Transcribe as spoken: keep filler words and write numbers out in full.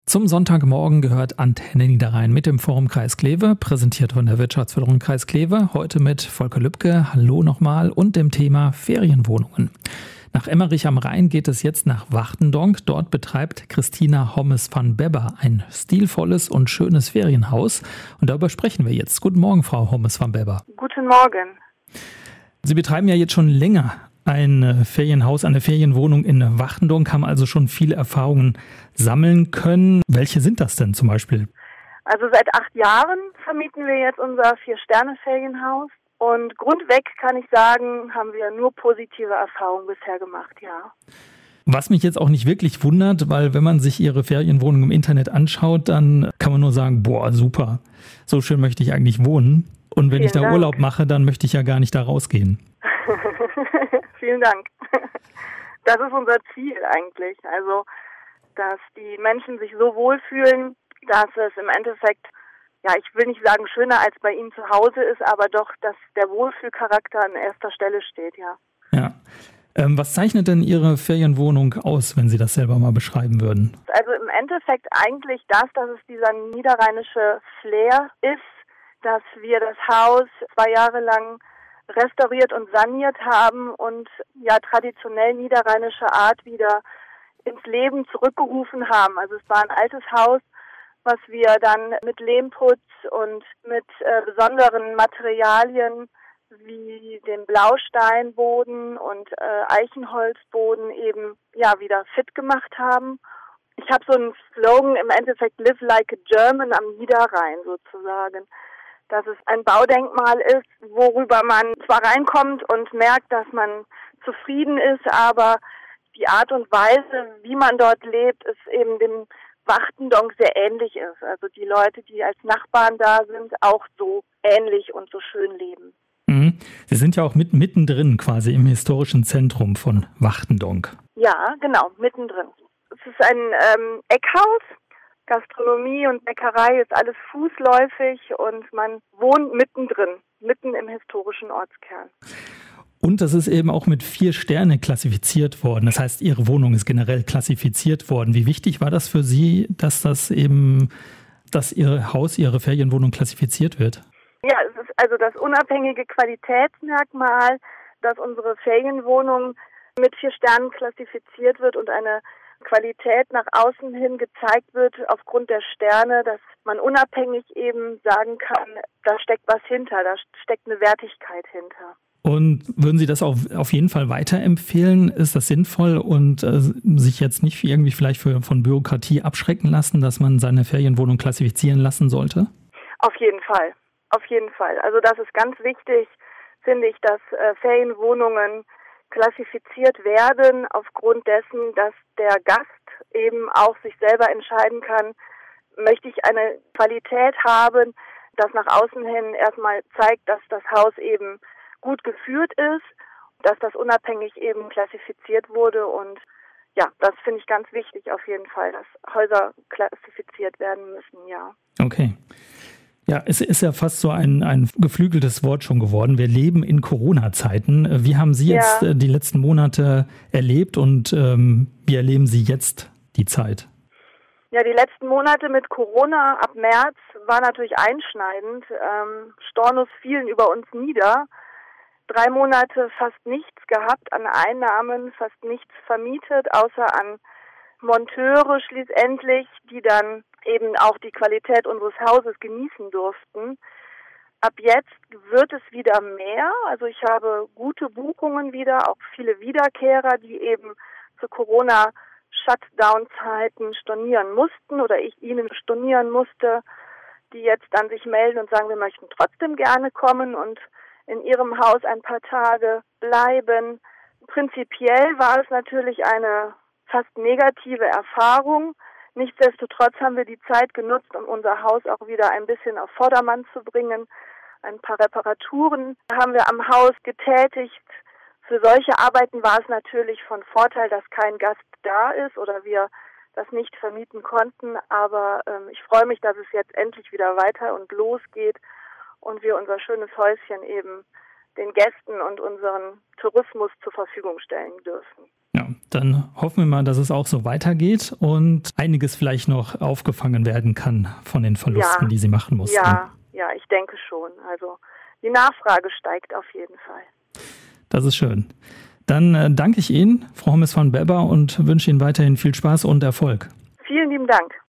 Zum Sonntagmorgen gehört Antenne Niederrhein mit dem Forum Kreis Kleve, präsentiert von der Wirtschaftsförderung Kreis Kleve. Heute mit Volker Lübke, hallo nochmal, und dem Thema Ferienwohnungen. Nach Emmerich am Rhein geht es jetzt nach Wachtendonk. Dort betreibt Christina Hommes van Bebber ein stilvolles und schönes Ferienhaus. Und darüber sprechen wir jetzt. Guten Morgen, Frau Hommes van Bebber. Guten Morgen. Sie betreiben ja jetzt schon länger ein Ferienhaus, eine Ferienwohnung in Wachtendonk, haben also schon viele Erfahrungen sammeln können. Welche sind das denn zum Beispiel? Also seit acht Jahren vermieten wir jetzt unser Vier-Sterne-Ferienhaus. Und grundweg kann ich sagen, haben wir nur positive Erfahrungen bisher gemacht, ja. Was mich jetzt auch nicht wirklich wundert, weil wenn man sich Ihre Ferienwohnung im Internet anschaut, dann kann man nur sagen, boah, super, so schön möchte ich eigentlich wohnen. Und wenn Vielen ich da Dank. Urlaub mache, dann möchte ich ja gar nicht da rausgehen. Vielen Dank. Das ist unser Ziel eigentlich. Also, dass die Menschen sich so wohlfühlen, dass es im Endeffekt, ja, ich will nicht sagen schöner als bei ihnen zu Hause ist, aber doch, dass der Wohlfühlcharakter an erster Stelle steht, ja. Ja. Ähm, was zeichnet denn Ihre Ferienwohnung aus, wenn Sie das selber mal beschreiben würden? Also im Endeffekt eigentlich das, dass es dieser niederrheinische Flair ist, dass wir das Haus zwei Jahre lang restauriert und saniert haben und ja traditionell niederrheinische Art wieder ins Leben zurückgerufen haben. Also es war ein altes Haus, was wir dann mit Lehmputz und mit äh, besonderen Materialien wie dem Blausteinboden und äh, Eichenholzboden eben ja wieder fit gemacht haben. Ich habe so einen Slogan im Endeffekt, Live like a German am Niederrhein sozusagen. Dass es ein Baudenkmal ist, worüber man zwar reinkommt und merkt, dass man zufrieden ist, aber die Art und Weise, wie man dort lebt, ist eben dem Wachtendonk sehr ähnlich ist. Also die Leute, die als Nachbarn da sind, auch so ähnlich und so schön leben. Mhm. Sie sind ja auch mit, mittendrin quasi im historischen Zentrum von Wachtendonk. Ja, genau, mittendrin. Es ist ein ähm, Eckhaus. Gastronomie und Bäckerei ist alles fußläufig und man wohnt mittendrin, mitten im historischen Ortskern. Und das ist eben auch mit vier Sterne klassifiziert worden. Das heißt, Ihre Wohnung ist generell klassifiziert worden. Wie wichtig war das für Sie, dass das eben, dass Ihr Haus, Ihre Ferienwohnung klassifiziert wird? Ja, es ist also das unabhängige Qualitätsmerkmal, dass unsere Ferienwohnung mit vier Sternen klassifiziert wird und eine Qualität nach außen hin gezeigt wird aufgrund der Sterne, dass man unabhängig eben sagen kann, da steckt was hinter, da steckt eine Wertigkeit hinter. Und würden Sie das auf, auf jeden Fall weiterempfehlen? Ist das sinnvoll und äh, sich jetzt nicht irgendwie vielleicht für, von Bürokratie abschrecken lassen, dass man seine Ferienwohnung klassifizieren lassen sollte? Auf jeden Fall, auf jeden Fall. Also das ist ganz wichtig, finde ich, dass äh, Ferienwohnungen klassifiziert werden aufgrund dessen, dass der Gast eben auch sich selber entscheiden kann, möchte ich eine Qualität haben, das nach außen hin erstmal zeigt, dass das Haus eben gut geführt ist, dass das unabhängig eben klassifiziert wurde und ja, das finde ich ganz wichtig auf jeden Fall, dass Häuser klassifiziert werden müssen, ja. Okay. Ja, es ist ja fast so ein, ein geflügeltes Wort schon geworden. Wir leben in Corona-Zeiten. Wie haben Sie jetzt Ja. die letzten Monate erlebt und ähm, wie erleben Sie jetzt die Zeit? Ja, die letzten Monate mit Corona ab März war natürlich einschneidend. Ähm, Stornos fielen über uns nieder. Drei Monate fast nichts gehabt an Einnahmen, fast nichts vermietet, außer an Monteure schließlich, die dann eben auch die Qualität unseres Hauses genießen durften. Ab jetzt wird es wieder mehr. Also ich habe gute Buchungen wieder, auch viele Wiederkehrer, die eben zu Corona-Shutdown-Zeiten stornieren mussten oder ich ihnen stornieren musste, die jetzt dann sich melden und sagen, wir möchten trotzdem gerne kommen und in ihrem Haus ein paar Tage bleiben. Prinzipiell war es natürlich eine fast negative Erfahrung. Nichtsdestotrotz haben wir die Zeit genutzt, um unser Haus auch wieder ein bisschen auf Vordermann zu bringen. Ein paar Reparaturen haben wir am Haus getätigt. Für solche Arbeiten war es natürlich von Vorteil, dass kein Gast da ist oder wir das nicht vermieten konnten. Aber ähm, ich freue mich, dass es jetzt endlich wieder weiter und losgeht und wir unser schönes Häuschen eben den Gästen und unseren Tourismus zur Verfügung stellen dürfen. Ja, dann hoffen wir mal, dass es auch so weitergeht und einiges vielleicht noch aufgefangen werden kann von den Verlusten, ja, die Sie machen mussten. Ja, ja, ich denke schon. Also die Nachfrage steigt auf jeden Fall. Das ist schön. Dann äh, danke ich Ihnen, Frau Hommes von Bebber, und wünsche Ihnen weiterhin viel Spaß und Erfolg. Vielen lieben Dank.